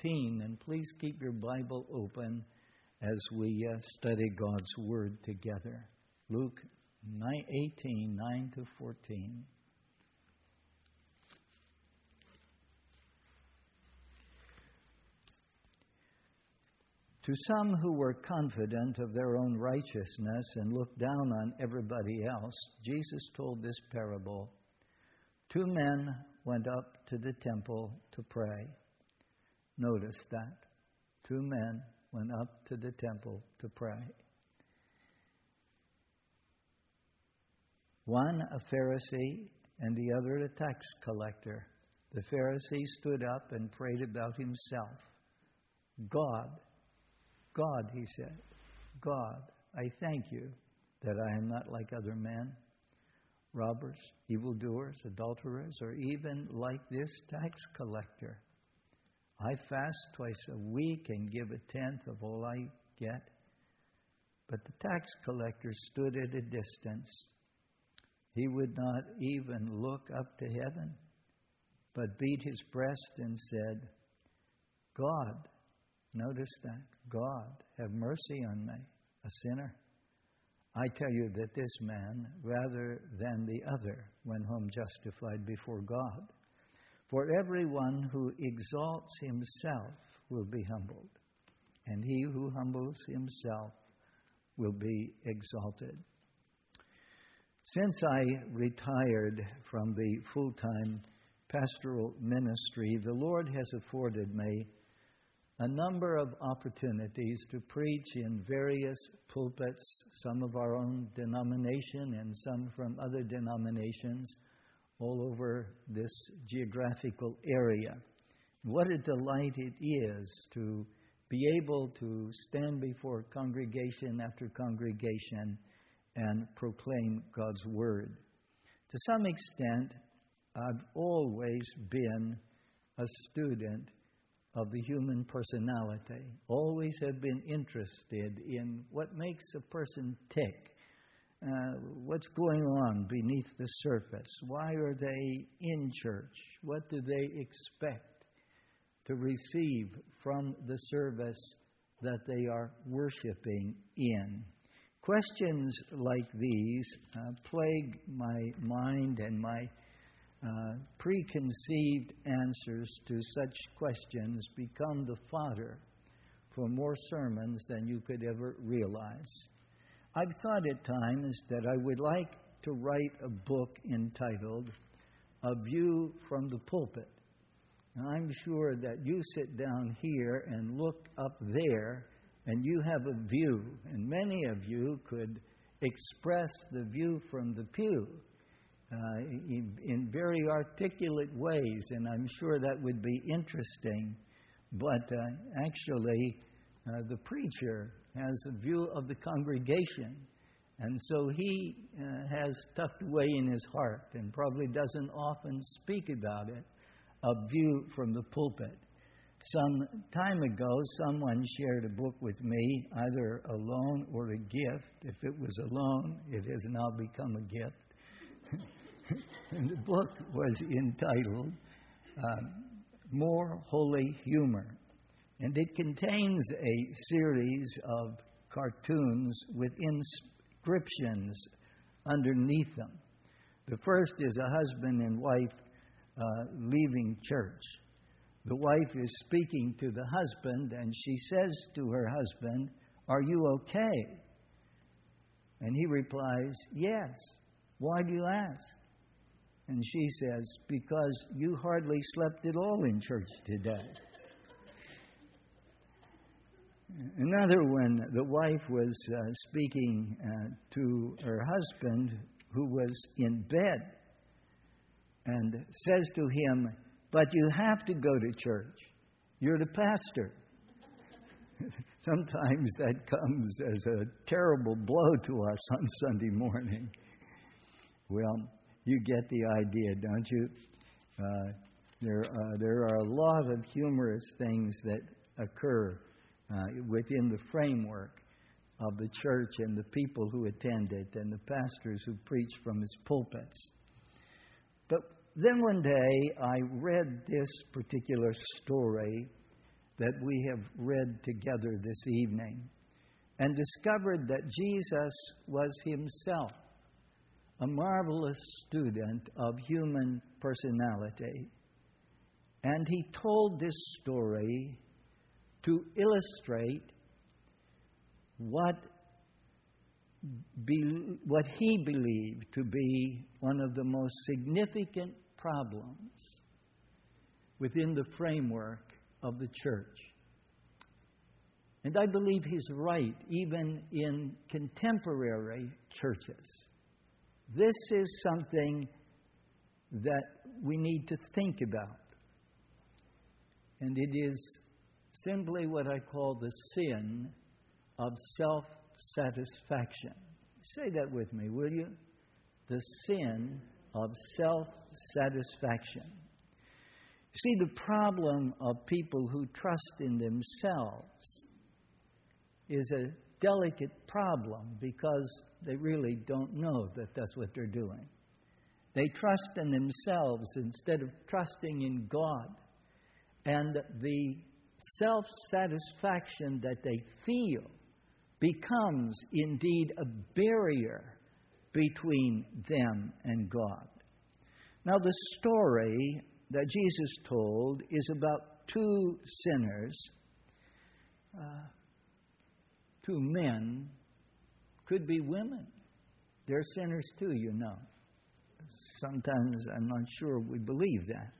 14, and please keep your Bible open as we study God's Word together. Luke 18, 9 to 14. To some who were confident of their own righteousness and looked down on everybody else, Jesus told this parable. 2 men went up to the temple to pray. Notice that. 2 men went up to the temple to pray. One a Pharisee and the other a tax collector. The Pharisee stood up and prayed about himself. God, he said, God, I thank you that I am not like other men, robbers, evildoers, adulterers, or even like this tax collector. I fast twice a week and give 1/10 of all I get. But the tax collector stood at a distance. He would not even look up to heaven, but beat his breast and said, God, notice that, God, have mercy on me, a sinner. I tell you that this man, rather than the other, went home justified before God. For everyone who exalts himself will be humbled, and he who humbles himself will be exalted. Since I retired from the full-time pastoral ministry, the Lord has afforded me a number of opportunities to preach in various pulpits, some of our own denomination and some from other denominations all over this geographical area. What a delight it is to be able to stand before congregation after congregation and proclaim God's Word. To some extent, I've always been a student of the human personality, always have been interested in what makes a person tick, what's going on beneath the surface, why are they in church, what do they expect to receive from the service that they are worshiping in. Questions like these plague my mind, and my preconceived answers to such questions become the fodder for more sermons than you could ever realize. I've thought at times that I would like to write a book entitled A View from the Pulpit. Now, I'm sure that you sit down here and look up there and you have a view, and many of you could express the view from the pew in very articulate ways, and I'm sure that would be interesting. But actually, the preacher has a view of the congregation, and so he has tucked away in his heart and probably doesn't often speak about it, a view from the pulpit. Some time ago, someone shared a book with me, either a loan or a gift. If it was a loan, it has now become a gift. And the book was entitled More Holy Humor. And it contains a series of cartoons with inscriptions underneath them. The first is a husband and wife leaving church. The wife is speaking to the husband, and she says to her husband, "Are you okay?" And he replies, "Yes. Why do you ask?" And she says, "Because you hardly slept at all in church today." Another one, the wife was speaking to her husband who was in bed and says to him, "But you have to go to church. You're the pastor." Sometimes that comes as a terrible blow to us on Sunday morning. Well, you get the idea, don't you? There are a lot of humorous things that occur within the framework of the church and the people who attend it and the pastors who preach from its pulpits. But then one day I read this particular story that we have read together this evening and discovered that Jesus was himself a marvelous student of human personality. And he told this story to illustrate what he believed to be one of the most significant problems within the framework of the church. And I believe he's right, even in contemporary churches. This is something that we need to think about. And it is simply what I call the sin of self-satisfaction. Say that with me, will you? The sin of self-satisfaction. See, the problem of people who trust in themselves is a delicate problem because they really don't know that that's what they're doing. They trust in themselves instead of trusting in God. And the self-satisfaction that they feel becomes indeed a barrier between them and God. Now, the story that Jesus told is about two sinners, two men, could be women. They're sinners too, you know. Sometimes I'm not sure we believe that.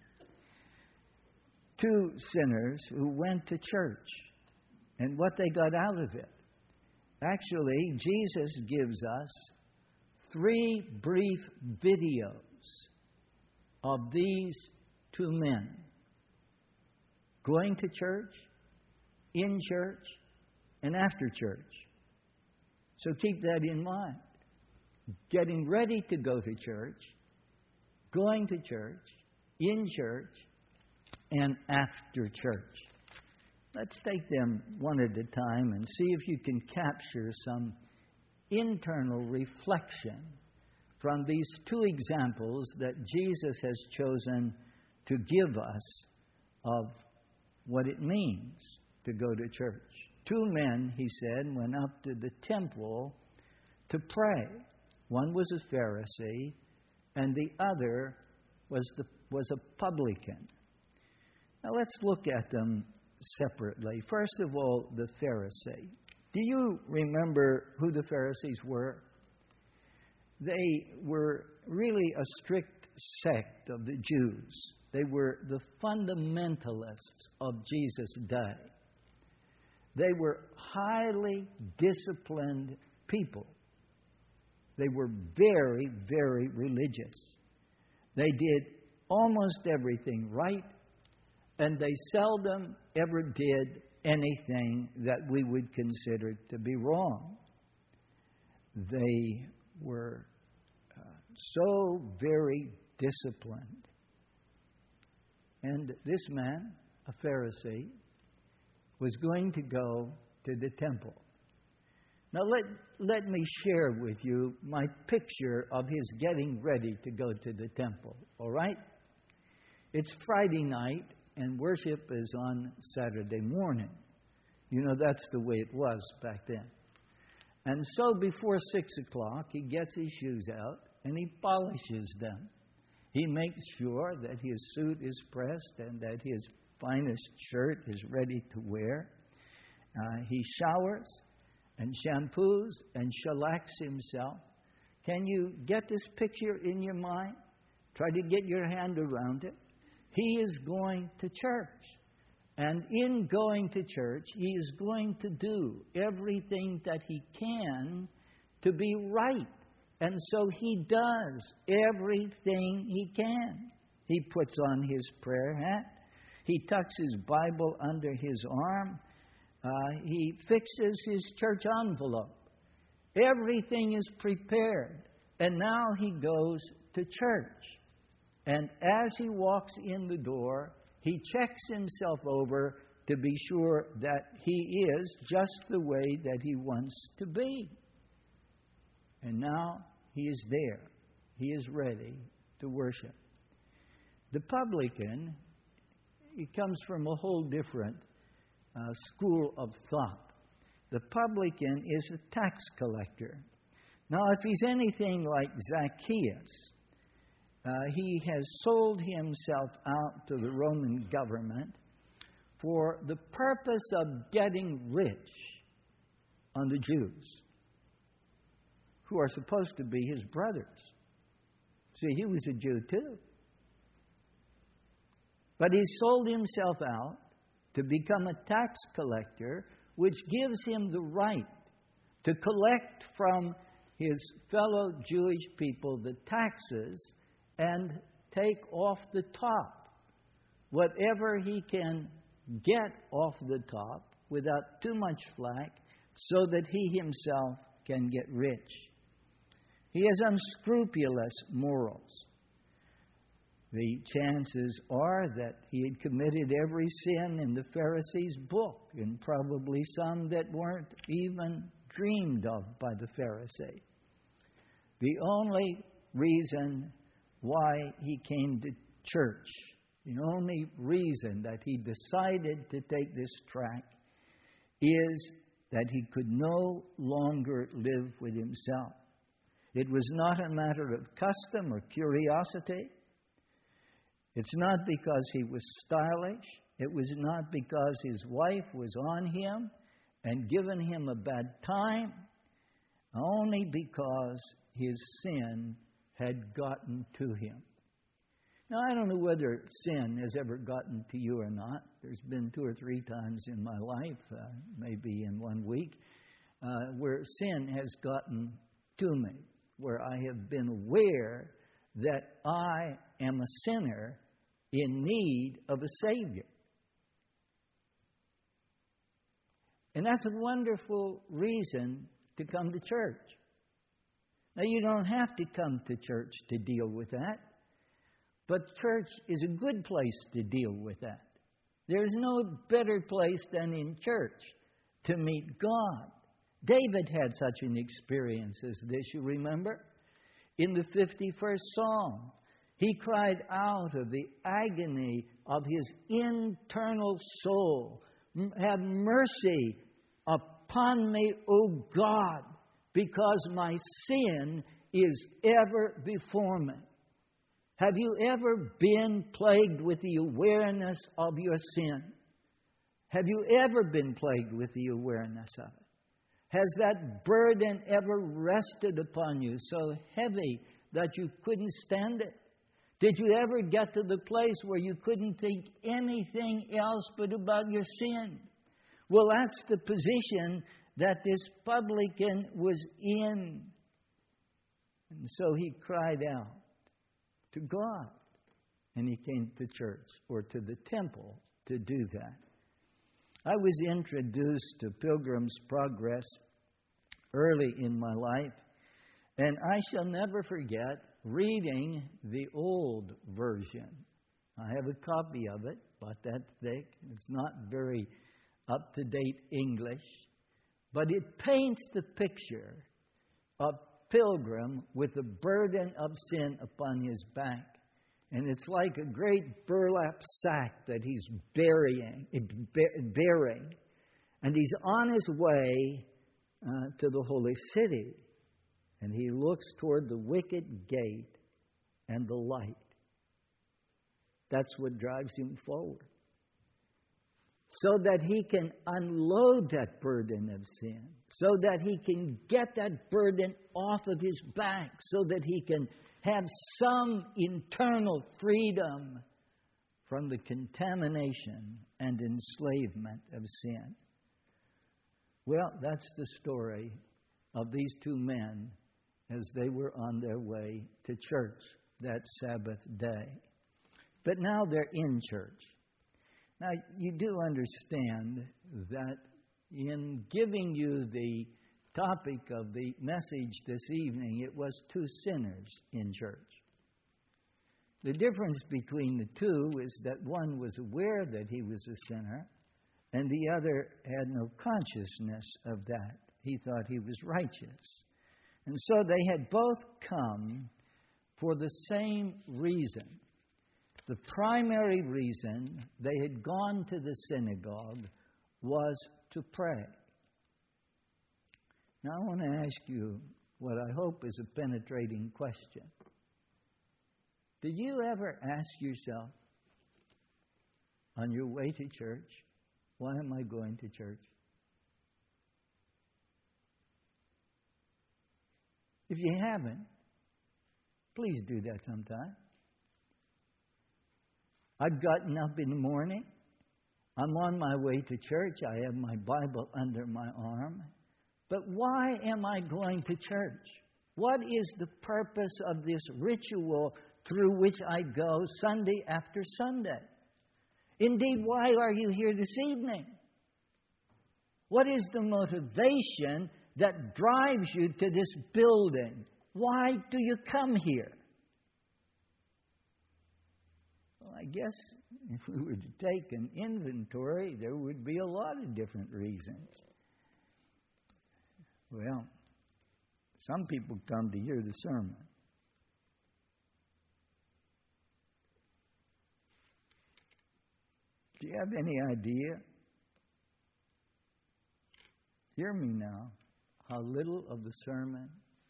Two sinners who went to church and what they got out of it. Actually, Jesus gives us 3 brief videos of these two men going to church, in church, and after church. So keep that in mind. Getting ready to go to church, going to church, in church, and after church. Let's take them one at a time and see if you can capture some internal reflection from these two examples that Jesus has chosen to give us of what it means to go to church. 2 men, he said, went up to the temple to pray. One was a Pharisee, and the other was a publican. Now let's look at them separately. First of all, the Pharisee. Do you remember who the Pharisees were? They were really a strict sect of the Jews. They were the fundamentalists of Jesus' day. They were highly disciplined people. They were very, very religious. They did almost everything right, and they seldom ever did anything that we would consider to be wrong. They were so very disciplined. And this man, a Pharisee, was going to go to the temple. Now let me share with you my picture of his getting ready to go to the temple, all right? It's Friday night, and worship is on Saturday morning. You know, that's the way it was back then. And so before 6 o'clock, he gets his shoes out and he polishes them. He makes sure that his suit is pressed and that his finest shirt is ready to wear. He showers and shampoos and shellacks himself. Can you get this picture in your mind? Try to get your hand around it. He is going to church. And in going to church, he is going to do everything that he can to be right. And so he does everything he can. He puts on his prayer hat. He tucks his Bible under his arm. He fixes his church envelope. Everything is prepared. And now he goes to church. And as he walks in the door, he checks himself over to be sure that he is just the way that he wants to be. And now he is there. He is ready to worship. The publican, he comes from a whole different school of thought. The publican is a tax collector. Now, if he's anything like Zacchaeus, he has sold himself out to the Roman government for the purpose of getting rich on the Jews, who are supposed to be his brothers. See, he was a Jew too. But he sold himself out to become a tax collector, which gives him the right to collect from his fellow Jewish people the taxes and take off the top whatever he can get off the top without too much flack, so that he himself can get rich. He has unscrupulous morals. The chances are that he had committed every sin in the Pharisees' book, and probably some that weren't even dreamed of by the Pharisee. The only reason why he came to church, the only reason that he decided to take this track, is that he could no longer live with himself. It was not a matter of custom or curiosity. It's not because he was stylish. It was not because his wife was on him and given him a bad time. Only because his sin had gotten to him. Now, I don't know whether sin has ever gotten to you or not. There's been 2 or 3 times in my life, maybe in 1 week, where sin has gotten to me, where I have been aware that I am a sinner in need of a Savior. And that's a wonderful reason to come to church. Now, you don't have to come to church to deal with that, but church is a good place to deal with that. There's no better place than in church to meet God. David had such an experience as this, you remember? In the 51st Psalm, he cried out of the agony of his internal soul, "Have mercy upon me, O God, because my sin is ever before me." Have you ever been plagued with the awareness of your sin? Have you ever been plagued with the awareness of it? Has that burden ever rested upon you so heavy that you couldn't stand it? Did you ever get to the place where you couldn't think anything else but about your sin? Well, that's the position that this publican was in. And so he cried out to God. And he came to church or to the temple to do that. I was introduced to Pilgrim's Progress early in my life, and I shall never forget reading the old version. I have a copy of it, about that thick. It's not very up-to-date English, but it paints the picture of Pilgrim with the burden of sin upon his back. And it's like a great burlap sack that he's bearing. And he's on his way to the holy city. And he looks toward the wicket gate and the light. That's what drives him forward. So that he can unload that burden of sin. So that he can get that burden off of his back. So that he can have some internal freedom from the contamination and enslavement of sin. Well, that's the story of these 2 men as they were on their way to church that Sabbath day. But now they're in church. Now, you do understand that in giving you the topic of the message this evening, it was 2 sinners in church. The difference between the 2 is that one was aware that he was a sinner, and the other had no consciousness of that. He thought he was righteous. And so they had both come for the same reason. The primary reason they had gone to the synagogue was to pray. Now I want to ask you what I hope is a penetrating question. Did you ever ask yourself on your way to church, why am I going to church? If you haven't, please do that sometime. I've gotten up in the morning. I'm on my way to church. I have my Bible under my arm. But why am I going to church? What is the purpose of this ritual through which I go Sunday after Sunday? Indeed, why are you here this evening? What is the motivation that drives you to this building? Why do you come here? Well, I guess if we were to take an inventory, there would be a lot of different reasons. Well, some people come to hear the sermon. Do you have any idea? Hear me now. How little of the sermon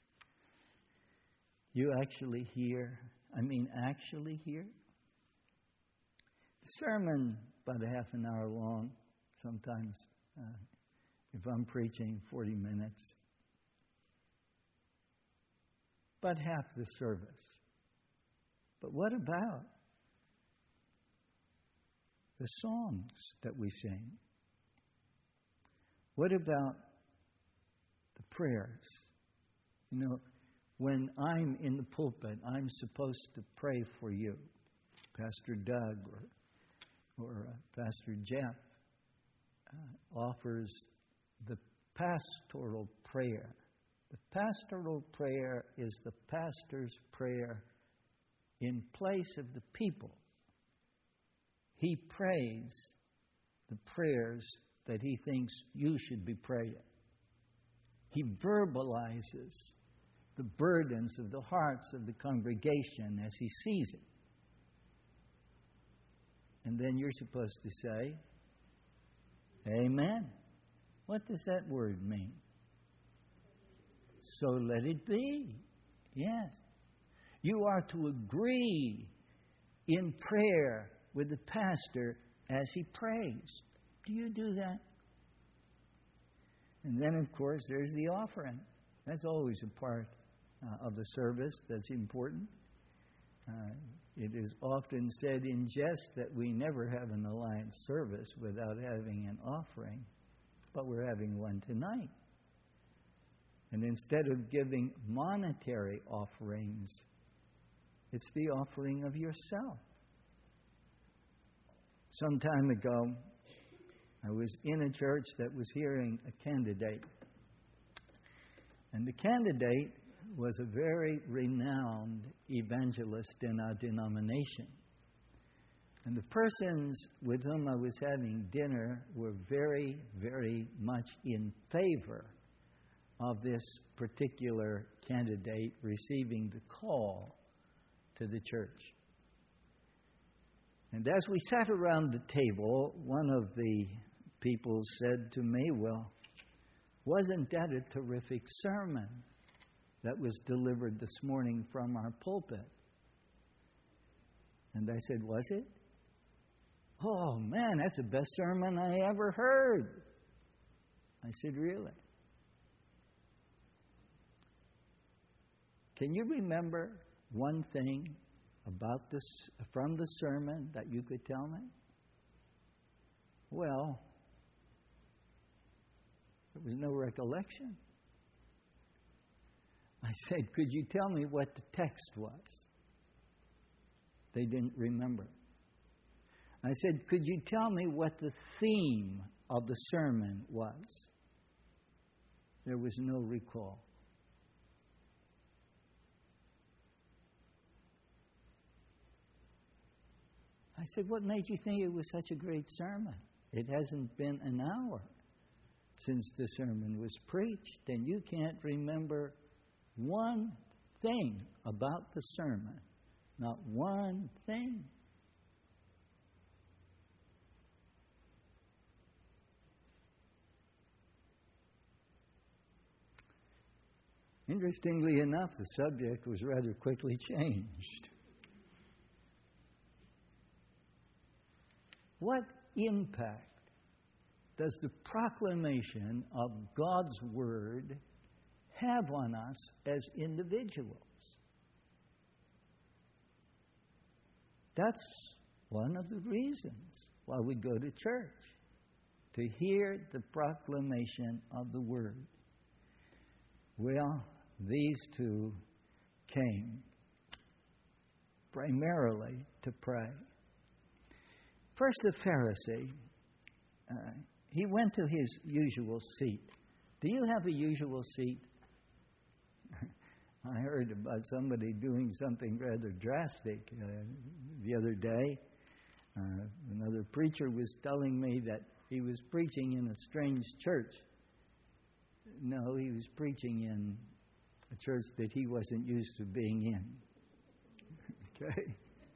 you actually hear. Actually hear. The sermon, about a half an hour long, sometimes if I'm preaching 40 minutes. About half the service. But what about the songs that we sing? What about the prayers? You know, when I'm in the pulpit, I'm supposed to pray for you. Pastor Doug or Pastor Jeff offers the pastoral prayer. The pastoral prayer is the pastor's prayer in place of the people. He prays the prayers that he thinks you should be praying. He verbalizes the burdens of the hearts of the congregation as he sees it. And then you're supposed to say, Amen. What does that word mean? So let it be. Yes. You are to agree in prayer with the pastor as he prays. Do you do that? And then, of course, there's the offering. That's always a part of the service that's important. It is often said in jest that we never have an alliance service without having an offering, but we're having one tonight. And instead of giving monetary offerings, it's the offering of yourself. Some time ago, I was in a church that was hearing a candidate. And the candidate was a very renowned evangelist in our denomination. And the persons with whom I was having dinner were very, very much in favor of this particular candidate receiving the call to the church. And as we sat around the table, one of the people said to me, well, wasn't that a terrific sermon that was delivered this morning from our pulpit? And I said, was it? Oh, man, that's the best sermon I ever heard. I said, really? Can you remember one thing about this from the sermon that you could tell me? Well, there was no recollection. I said, could you tell me what the text was? They didn't remember. I said, could you tell me what the theme of the sermon was? There was no recall. I said, what made you think it was such a great sermon? It hasn't been an hour since the sermon was preached, and you can't remember one thing about the sermon. Not one thing. Interestingly enough, the subject was rather quickly changed. What impact does the proclamation of God's Word have on us as individuals? That's one of the reasons why we go to church, to hear the proclamation of the Word. Well, these two came primarily to pray. First, the Pharisee, he went to his usual seat. Do you have a usual seat? I heard about somebody doing something rather drastic the other day. Another preacher was telling me that he was preaching in a strange church. No, he was preaching in a church that he wasn't used to being in. Okay?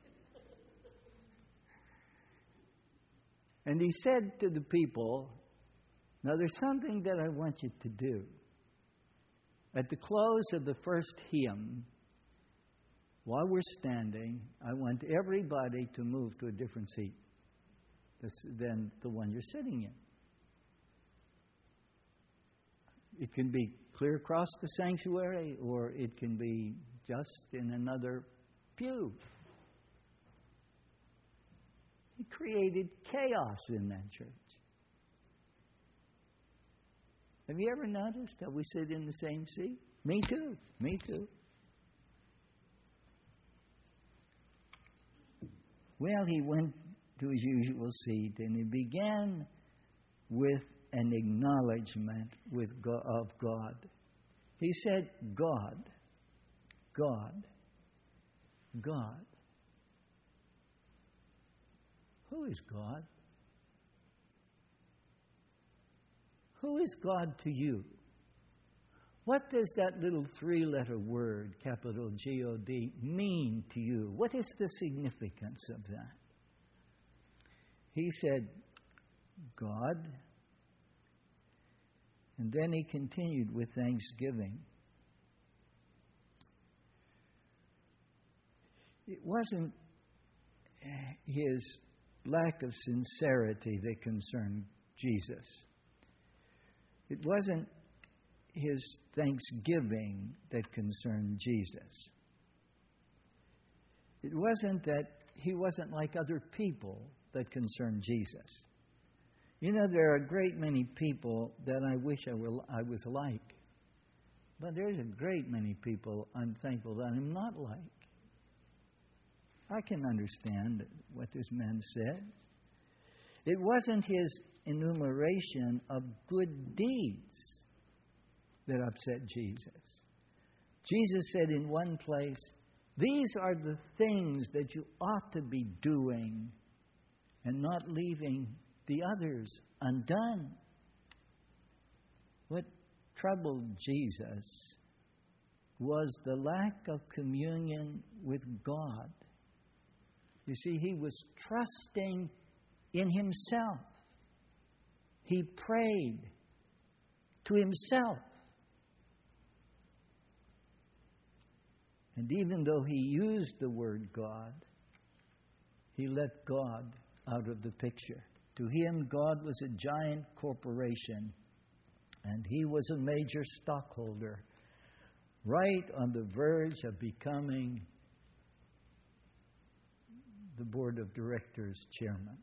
And he said to the people, now there's something that I want you to do. At the close of the first hymn, while we're standing, I want everybody to move to a different seat than the one you're sitting in. It can be clear across the sanctuary, or it can be just in another pew. He created chaos in that church. Have you ever noticed how we sit in the same seat? Me too. Me too. Well, he went to his usual seat and he began with an acknowledgement of God. He said, God, God, God. Who is God? Who is God to you? What does that little three-letter word, capital G-O-D, mean to you? What is the significance of that? He said, God. And then he continued with thanksgiving. It wasn't his lack of sincerity that concerned Jesus. It wasn't his thanksgiving that concerned Jesus. It wasn't that he wasn't like other people that concerned Jesus. You know, there are a great many people that I wish I was like. But there's a great many people I'm thankful that I'm not like. I can understand what this man said. It wasn't his enumeration of good deeds that upset Jesus. Jesus said in one place, these are the things that you ought to be doing and not leaving the others undone. What troubled Jesus was the lack of communion with God. You see, he was trusting in himself. He prayed to himself. And even though he used the word God, he let God out of the picture. To him, God was a giant corporation, and he was a major stockholder, right on the verge of becoming the board of directors chairman.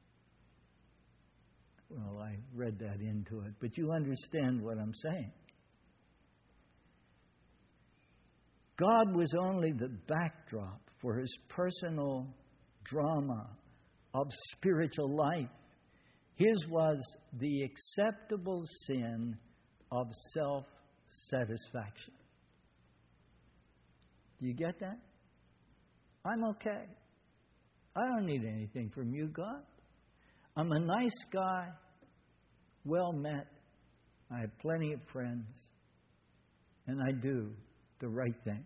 Well, I read that into it, but you understand what I'm saying. God was only the backdrop for his personal drama of spiritual life. His was the acceptable sin of self-satisfaction. Do you get that? I'm okay. I don't need anything from you, God. I'm a nice guy, well met. I have plenty of friends, and I do the right thing.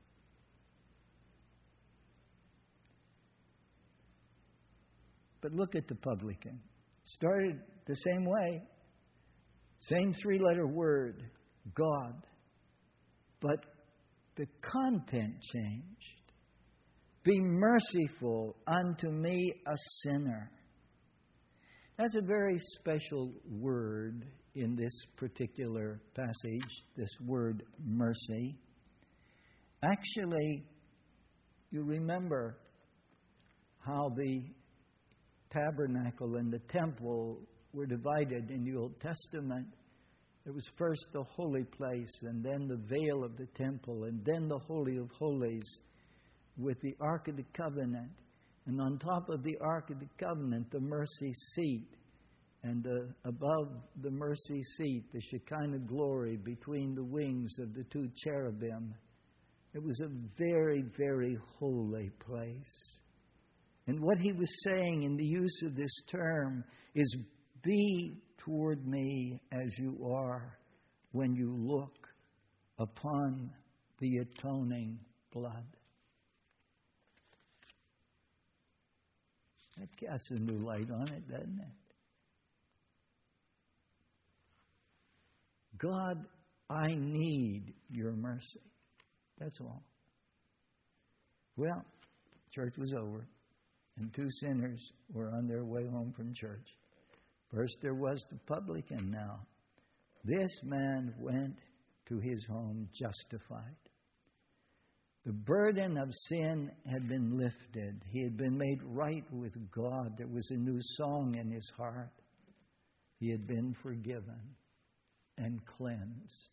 But look at the publican. Started the same way. Same three-letter word, God. but the content changed. Be merciful unto me, a sinner. That's a very special word in this particular passage, this word mercy. Actually, you remember how the tabernacle and the temple were divided in the Old Testament. It was first the holy place, and then the veil of the temple, and then the Holy of Holies with the Ark of the Covenant. And on top of the Ark of the Covenant, the mercy seat. And above the mercy seat, the Shekinah glory between the wings of the two cherubim. It was a very, very holy place. And what he was saying in the use of this term is, be toward me as you are when you look upon the atoning blood. That casts a new light on it, doesn't it? God, I need your mercy. That's all. Well, church was over, and two sinners were on their way home from church. First there was the publican now. This man went to his home justified. The burden of sin had been lifted. He had been made right with God. There was a new song in his heart. He had been forgiven and cleansed.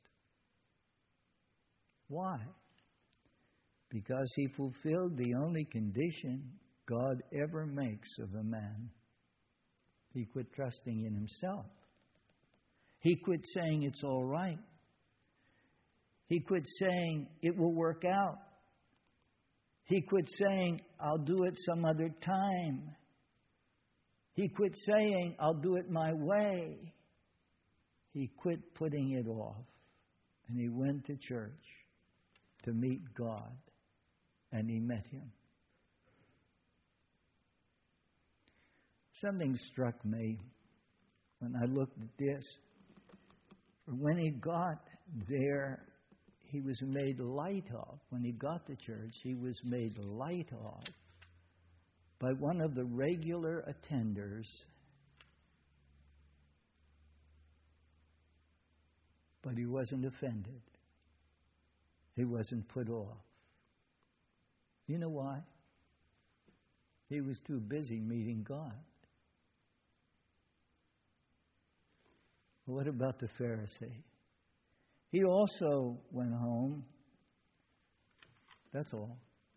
Why? Because he fulfilled the only condition God ever makes of a man. He quit trusting in himself. He quit saying it's all right. He quit saying it will work out. He quit saying, I'll do it some other time. He quit saying, I'll do it my way. He quit putting it off. And he went to church to meet God. And he met him. Something struck me when I looked at this. When he got there, he was made light of. When he got to church, he was made light of by one of the regular attenders. But he wasn't offended. He wasn't put off. You know why? He was too busy meeting God. What about the Pharisee? He also went home. That's all.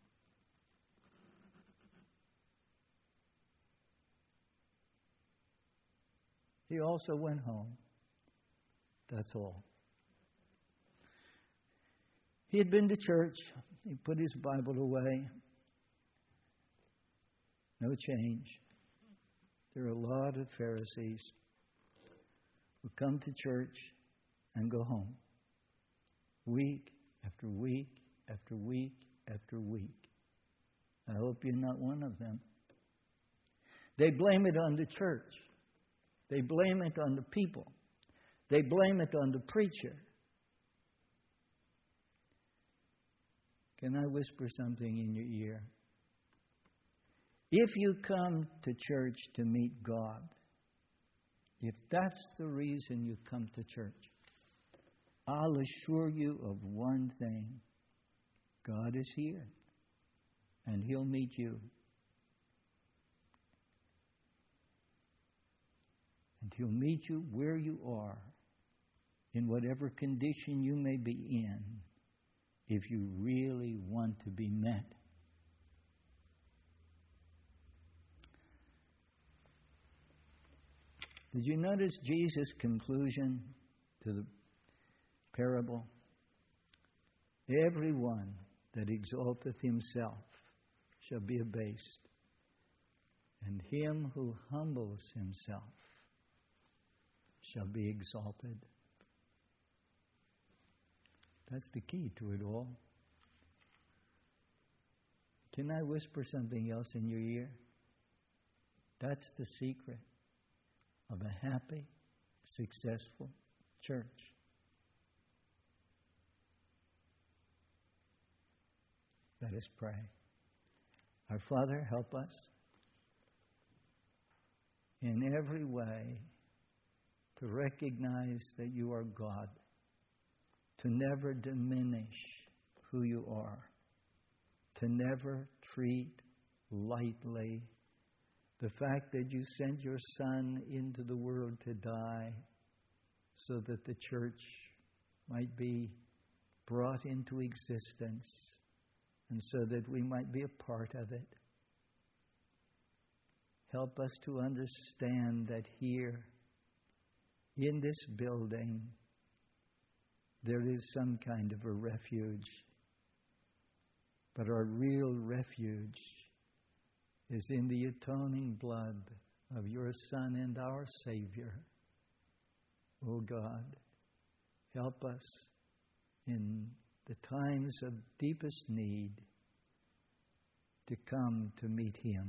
He also went home. That's all. He had been to church. He put his Bible away. No change. There are a lot of Pharisees who come to church and go home. Week after week after week after week. I hope you're not one of them. They blame it on the church. They blame it on the people. They blame it on the preacher. Can I whisper something in your ear? If you come to church to meet God, if that's the reason you come to church, I'll assure you of one thing. God is here, and He'll meet you. And He'll meet you where you are, in whatever condition you may be in, if you really want to be met. Did you notice Jesus' conclusion to the parable? Everyone that exalteth himself shall be abased, and him who humbles himself shall be exalted. That's the key to it all. Can I whisper something else in your ear? That's the secret of a happy, successful church. Let us pray. Our Father, help us in every way to recognize that you are God, to never diminish who you are, to never treat lightly the fact that you sent your Son into the world to die so that the church might be brought into existence and so that we might be a part of it. Help us to understand that here, in this building, there is some kind of a refuge. But our real refuge is in the atoning blood of your Son and our Savior. Oh God, help us in the times of deepest need to come to meet Him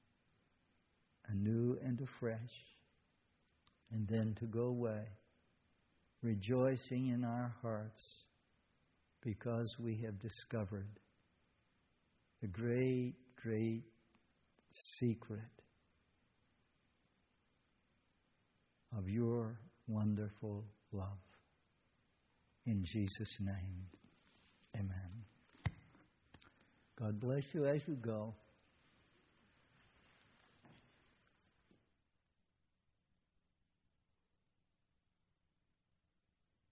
anew and afresh, and then to go away rejoicing in our hearts because we have discovered the great, great secret of your wonderful love. In Jesus' name, amen. God bless you as you go.